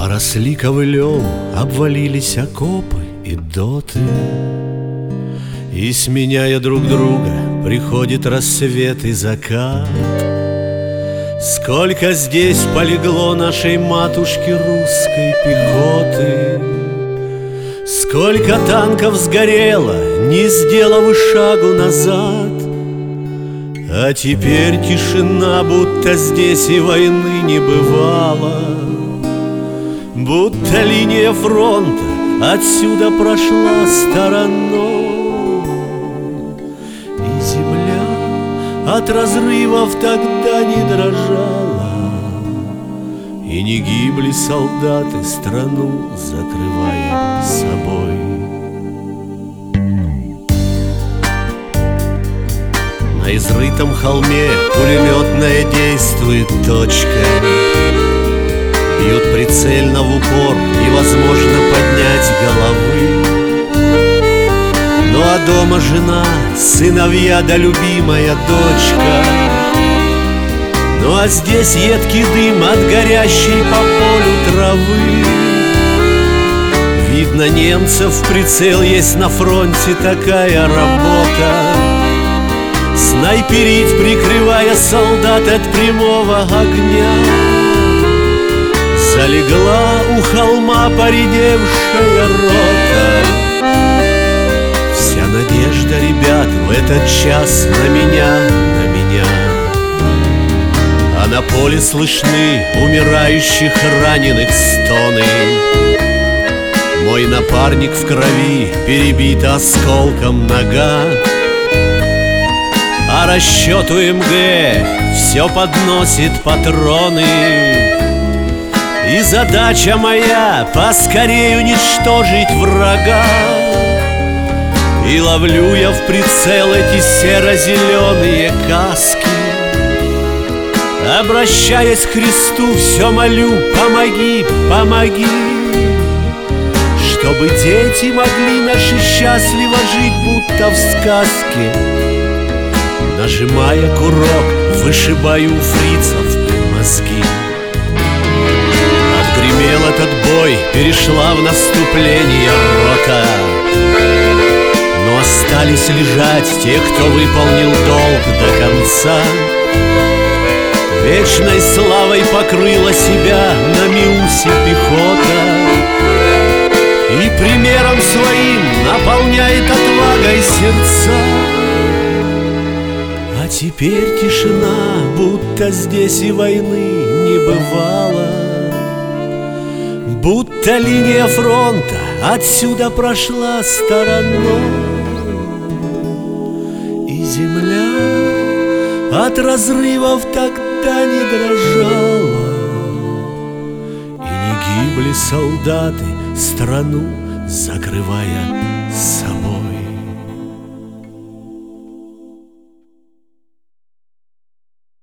Поросли ковылем, обвалились окопы и доты, и, сменяя друг друга, приходит рассвет и закат. Сколько здесь полегло нашей матушки русской пехоты, сколько танков сгорело, не сделав и шагу назад. А теперь тишина, будто здесь и войны не бывало, будто линия фронта отсюда прошла стороной. И земля от разрывов тогда не дрожала, и не гибли солдаты, страну закрывая собой. На изрытом холме пулеметная действует точка. Бьют прицельно в упор, невозможно поднять головы. Ну а дома жена, сыновья да любимая дочка. Ну а здесь едкий дым от горящей по полю травы. Видно, немцев в прицел, есть на фронте такая работа. Снайперить, прикрывая солдат от прямого огня. Залегла у холма поредевшая рота. Вся надежда ребят в этот час на меня, на меня. А на поле слышны умирающих раненых стоны. Мой напарник в крови, перебит осколком нога. А расчету МГ все подносит патроны. И задача моя — поскорей уничтожить врага. И ловлю я в прицел эти серо-зеленые каски. Обращаясь к Христу, все молю: помоги, помоги, чтобы дети могли наши счастливо жить, будто в сказке. Нажимая курок, вышибаю у фрицев мозги. Отгремел этот бой, перешла в наступление рота. Но остались лежать те, кто выполнил долг до конца. Вечной славой покрыла себя на Миусе пехота. И примером своим наполняет отвагой сердца. А теперь тишина, будто здесь и войны не бывало, будто линия фронта отсюда прошла стороной. И земля от разрывов тогда не дрожала, и не гибли солдаты, страну закрывая собой.